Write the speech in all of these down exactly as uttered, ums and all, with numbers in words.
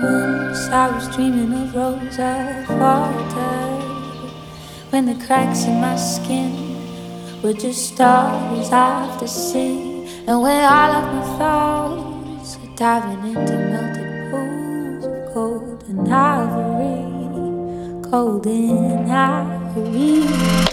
Once I was dreaming of roses water, when the cracks in my skin were just stars off the sea, and when all of my thoughts are diving into melted pools of golden ivory, golden ivory.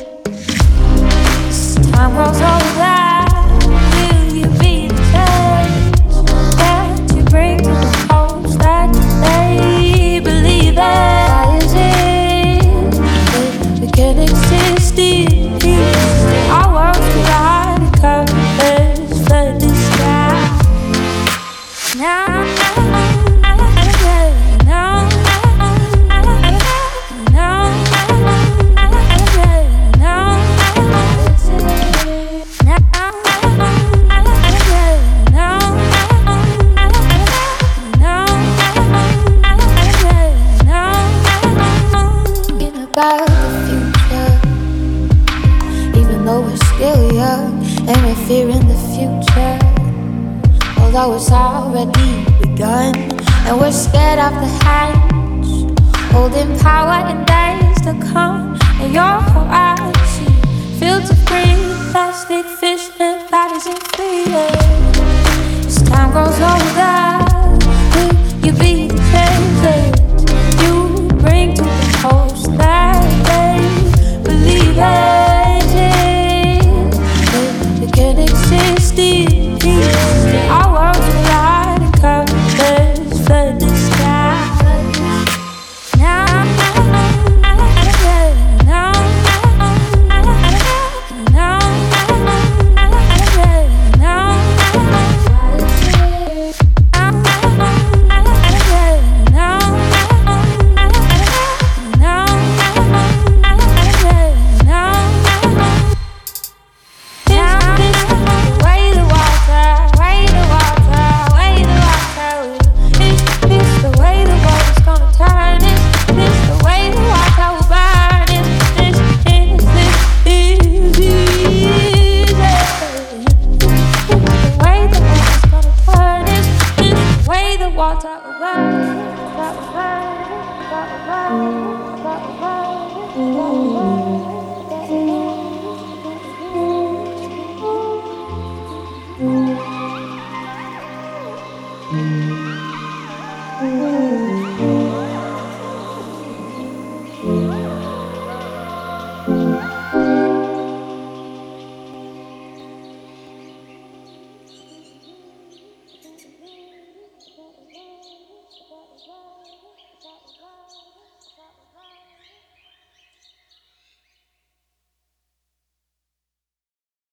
As time grows older, will you be the change that you bring to the hopes that they believe in? Why is it that we can't exist in peace? Our worlds collide and colors flood the sky. Now, about the future, even though we're still young and we're fearing the future, although it's already begun, and we're scared of the hands holding power in days to come. And your horizon filled with green plastic fish and bodies and freedom. As time grows older, will you be the change that you bring to the host that they believe in? That we can exist in peace. Our worlds collide and colors flood the sky. Now, now, now, water away, water away, water away.